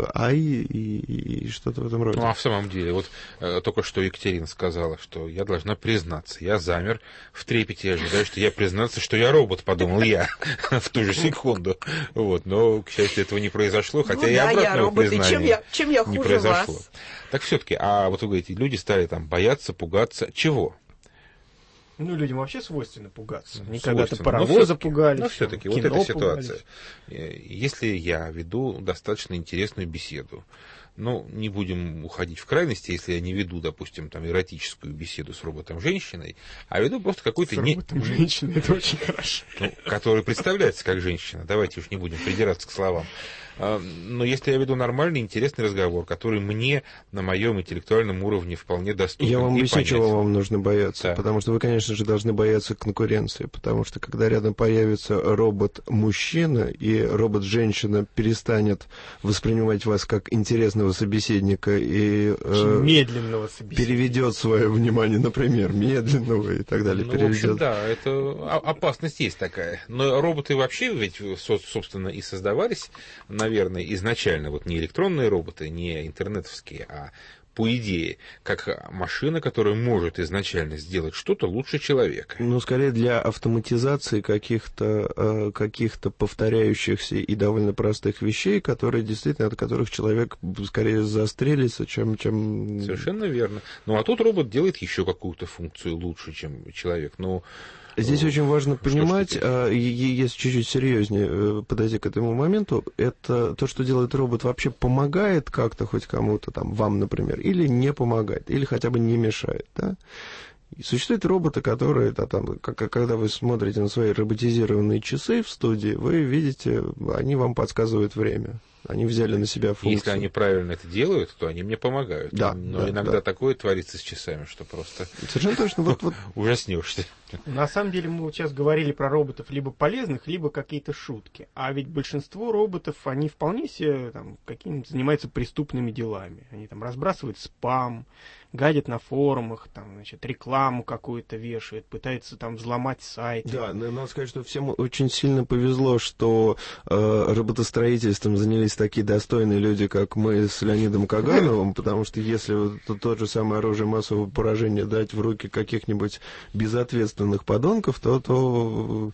и что-то в этом роде. Ну, а в самом деле, вот только что Екатерина сказала, что я должна признаться. Я замер в трепете, ожидаю, что я признаться, что я робот, подумал я в ту же секунду. Вот, но, к счастью, этого не произошло, хотя и обратного признания чем я хуже не произошло. вас? Так все-таки, а вот вы говорите, люди стали там бояться, пугаться. Чего? Ну, людям вообще свойственно пугаться. Они когда-то паровоза пугались. Но все-таки вот эта ситуация. Если я веду достаточно интересную беседу, ну, не будем уходить в крайности, если я не веду, допустим, там, эротическую беседу с роботом-женщиной, а веду просто какой-то... С роботом-женщиной, это очень хорошо. Ну, который представляется как женщина. Давайте уж не будем придираться к словам. Но если я веду нормальный, интересный разговор, который мне на моем интеллектуальном уровне вполне доступен. Я вам объясню, чего вам нужно бояться. Да. Потому что вы, конечно же, должны бояться конкуренции. Потому что когда рядом появится робот-мужчина, и робот-женщина перестанет воспринимать вас как интересного собеседника и медленного собеседника, переведет свое внимание, например, медленного и так далее. Ну, в общем, да, это опасность есть такая. Но роботы вообще ведь, собственно, и создавались, наверное, изначально, вот не электронные роботы, не интернетовские, а по идее, как машина, которая может изначально сделать что-то лучше человека. Ну, скорее для автоматизации каких-то повторяющихся и довольно простых вещей, которые действительно, от которых человек скорее застрелится, чем... Совершенно верно. Ну, а тут робот делает еще какую-то функцию лучше, чем человек. Ну, здесь очень важно понимать, если чуть-чуть серьезнее подойти к этому моменту, это то, что делает робот, вообще помогает как-то хоть кому-то, там, вам, например, или не помогает, или хотя бы не мешает, да? И существуют роботы, которые, когда вы смотрите на свои роботизированные часы в студии, вы видите, они вам подсказывают время. Они взяли на себя функцию. Если они правильно это делают, то они мне помогают. Да, но иногда такое творится с часами, что просто совершенно точно вот ужаснешься. На самом деле мы вот сейчас говорили про роботов либо полезных, либо какие-то шутки. А ведь большинство роботов, они вполне себе какими-то занимаются преступными делами. Они там разбрасывают спам, гадят на форумах, там, значит, рекламу какую-то вешают, пытаются там взломать сайт. Да, надо сказать, что всем очень сильно повезло, что роботостроительством занялись такие достойные люди, как мы с Леонидом Кагановым, потому что если тот же самый оружие массового поражения дать в руки каких-нибудь безответственных подонков, то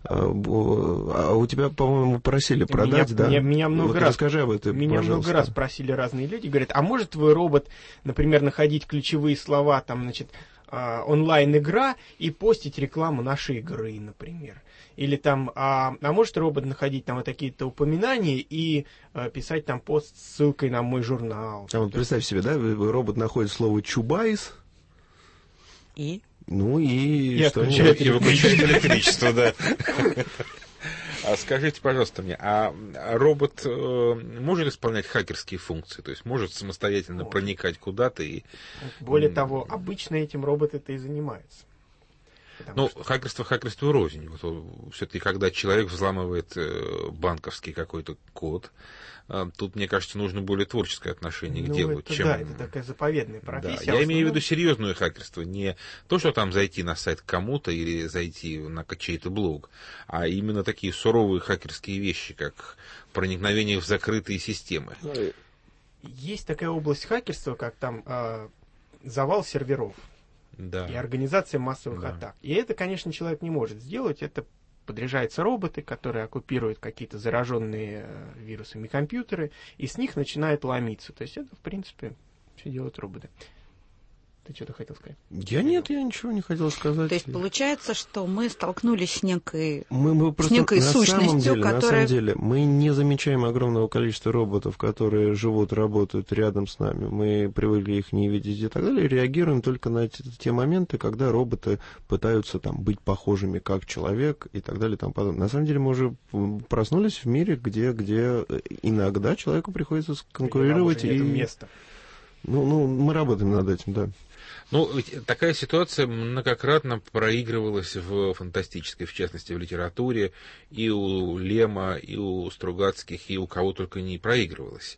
у тебя, по-моему, просили продать, да? Меня много раз, расскажи об этом, меня много раз просили разные люди, говорят, а может твой робот, например, находить ключевые слова, там, значит, онлайн-игра и постить рекламу нашей игры, например. Или там, а может робот находить там вот такие-то упоминания и писать там пост с ссылкой на мой журнал. А вот представь себе, да, робот находит слово «Чубайс». И? Ну и выключает электричество, да. А скажите, пожалуйста, мне, а робот может исполнять хакерские функции? То есть может самостоятельно проникать куда-то и... Более того, обычно этим роботы-то и занимаются. Ну, хакерство рознь. Вот, все-таки, когда человек взламывает банковский какой-то код, тут, мне кажется, нужно более творческое отношение к делу, чем... Да, это такая заповедная профессия. Да, я имею в виду серьезное хакерство, не то, что там зайти на сайт кому-то или зайти на чей-то блог, а именно такие суровые хакерские вещи, как проникновение в закрытые системы. Есть такая область хакерства, как там завал серверов. Да. И организация массовых атак. И это, конечно, человек не может сделать. Это подряжаются роботы, которые оккупируют какие-то зараженные вирусами компьютеры, и с них начинает ломиться. То есть это, в принципе, все делают роботы. Ты что-то хотел сказать? Я ничего не хотел сказать. То есть получается, что мы столкнулись с некой сущностью, которая... На самом деле, мы не замечаем огромного количества роботов, которые живут, работают рядом с нами. Мы привыкли их не видеть и так далее. Реагируем только на те моменты, когда роботы пытаются там быть похожими как человек и так далее и тому подобное. На самом деле мы уже проснулись в мире, где иногда человеку приходится конкурировать. И место. Ну, мы работаем над этим, да. Ну, ведь такая ситуация многократно проигрывалась в фантастической, в частности, в литературе, и у Лема, и у Стругацких, и у кого только не проигрывалась.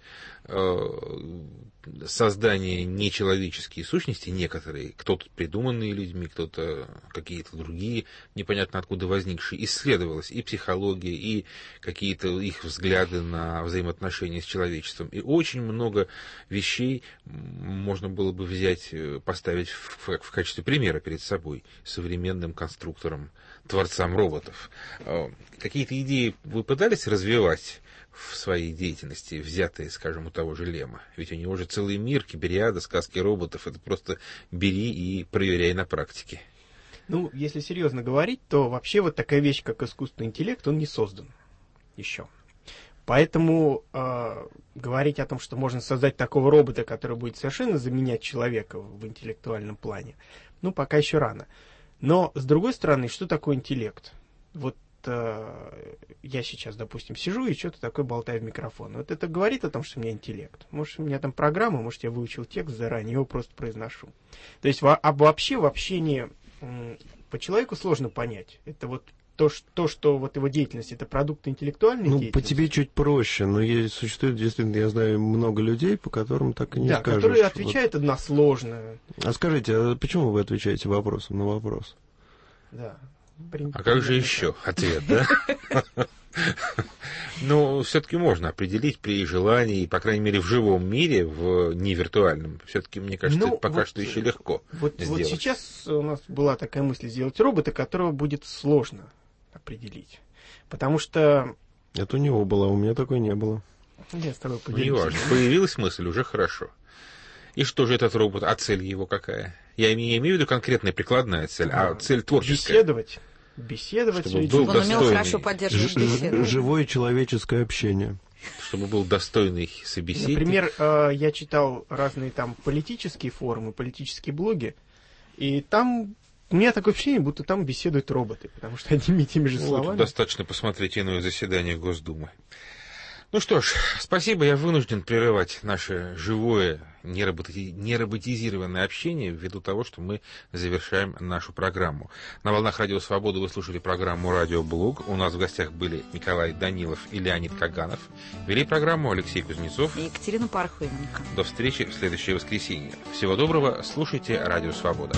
создание нечеловеческие сущности, некоторые, кто-то придуманные людьми, кто-то какие-то другие, непонятно откуда возникшие, исследовалась и психология, и какие-то их взгляды на взаимоотношения с человечеством. И очень много вещей можно было бы взять, поставить в качестве примера перед собой современным конструкторам, творцам роботов. Какие-то идеи вы пытались развивать в своей деятельности, взятые, скажем, у того же Лема? Ведь у него же целый мир, Кибериада, сказки роботов. Это просто бери и проверяй на практике. Ну, если серьезно говорить, то вообще вот такая вещь, как искусственный интеллект, он не создан еще. Поэтому говорить о том, что можно создать такого робота, который будет совершенно заменять человека в интеллектуальном плане, ну, пока еще рано. Но, с другой стороны, что такое интеллект? Вот я сейчас, допустим, сижу и что-то такое болтаю в микрофон. Вот это говорит о том, что у меня интеллект. Может, у меня там программа, может, я выучил текст заранее, его просто произношу. То есть вообще в общении по человеку сложно понять. Это вот то, что вот его деятельность, это продукт интеллектуальной деятельности. По тебе чуть проще, но существует действительно, я знаю, много людей, по которым так и не скажешь. Да, которые отвечают односложно. А скажите, а почему вы отвечаете вопросом на вопрос? Да. А как же еще ответ, да? Ну, все-таки можно определить при желании, по крайней мере, в живом мире, в невиртуальном. Все-таки, мне кажется, это пока что еще легко сделать. Вот сейчас у нас была такая мысль сделать робота, которого будет сложно определить. Потому что... Это у него была, у меня такой не было. Я с тобой поделюсь. Неважно, появилась мысль, уже хорошо. И что же этот робот, а цель его какая? Я имею в виду конкретная прикладная цель, а цель творческая. Беседовать. Чтобы был он умел хорошо поддерживать беседу. Живое человеческое общение. Чтобы был достойный собеседник. Например, я читал разные там политические форумы, политические блоги, и там у меня такое впечатление, будто там беседуют роботы, потому что одними и теми же словами. Вот, достаточно посмотреть иное заседание Госдумы. Ну что ж, спасибо, я вынужден прерывать наше живое, нероботизированное общение ввиду того, что мы завершаем нашу программу. На волнах Радио Свобода вы слушали программу «Радиоблог». У нас в гостях были Николай Данилов и Леонид Каганов. Вели программу Алексей Кузнецов и Екатерина Пархоменко. До встречи в следующее воскресенье. Всего доброго, слушайте Радио Свобода.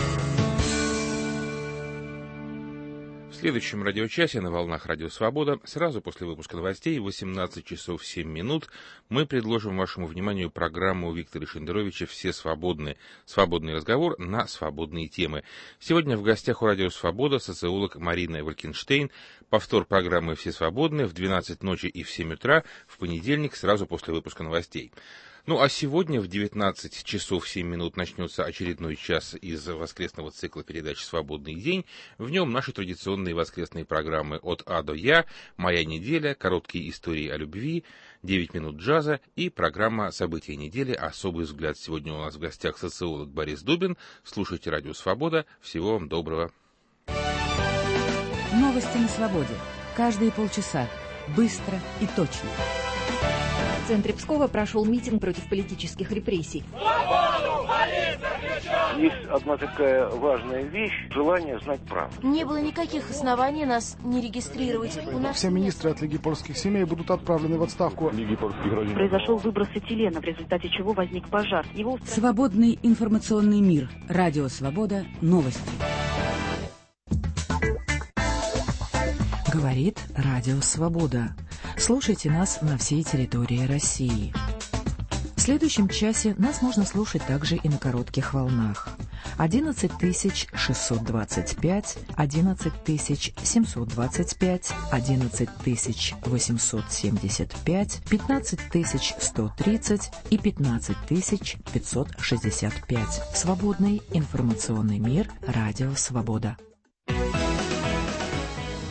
В следующем радиочасе на волнах Радио Свобода, сразу после выпуска новостей, в 18 часов 7 минут, мы предложим вашему вниманию программу Виктора Шендеровича «Все свободны». Свободный разговор на свободные темы. Сегодня в гостях у Радио Свобода социолог Марина Валькенштейн. Повтор программы «Все свободны» в 12 ночи и в 7 утра в понедельник, сразу после выпуска новостей. Ну, а сегодня в 19 часов 7 минут начнется очередной час из воскресного цикла передач «Свободный день». В нем наши традиционные воскресные программы «От А до Я», «Моя неделя», «Короткие истории о любви», 9 минут джаза и программа «События недели. Особый взгляд». Сегодня у нас в гостях социолог Борис Дубин. Слушайте Радио Свобода. Всего вам доброго. Новости на свободе. Каждые полчаса. Быстро и точно. В центре Пскова прошел митинг против политических репрессий. Есть одна такая важная вещь – желание знать правду. Не было никаких оснований нас не регистрировать. Все министры от Лиги польских семей будут отправлены в отставку. Произошел выброс этилена, в результате чего возник пожар. Свободный информационный мир. Радио Свобода. Новости. Говорит Радио Свобода. Слушайте нас на всей территории России. В следующем часе нас можно слушать также и на коротких волнах. 11625, 11725, 11875, 15130 и 15565. Свободный информационный мир. Радио Свобода.